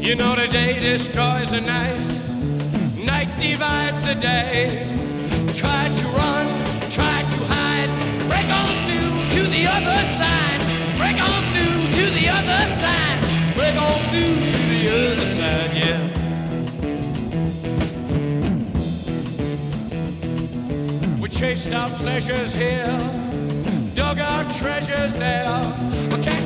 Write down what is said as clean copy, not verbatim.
You know the day destroys the night, night divides the day. Try to run, try to hide, break on through to the other side, break on through to the other side, break on through to the other side, yeah. We chased our pleasures here, dug our treasures there. I can't